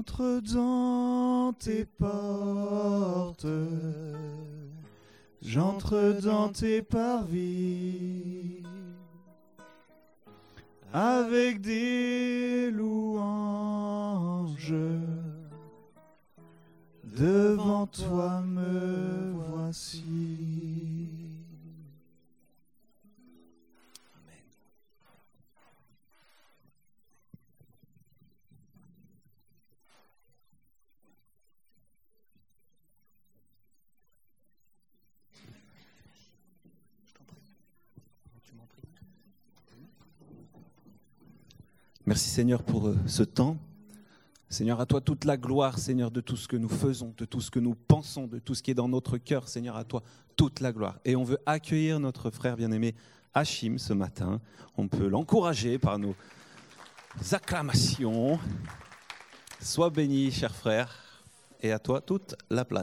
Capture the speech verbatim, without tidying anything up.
J'entre dans tes portes, j'entre dans tes parvis, avec des louanges, devant toi me voici. Merci Seigneur pour euh, ce temps. Seigneur, à toi toute la gloire, Seigneur, de tout ce que nous faisons, de tout ce que nous pensons, de tout ce qui est dans notre cœur. Seigneur, à toi toute la gloire. Et on veut accueillir notre frère bien-aimé Hachim ce matin. On peut l'encourager par nos acclamations. Sois béni, cher frère, et à toi toute la place.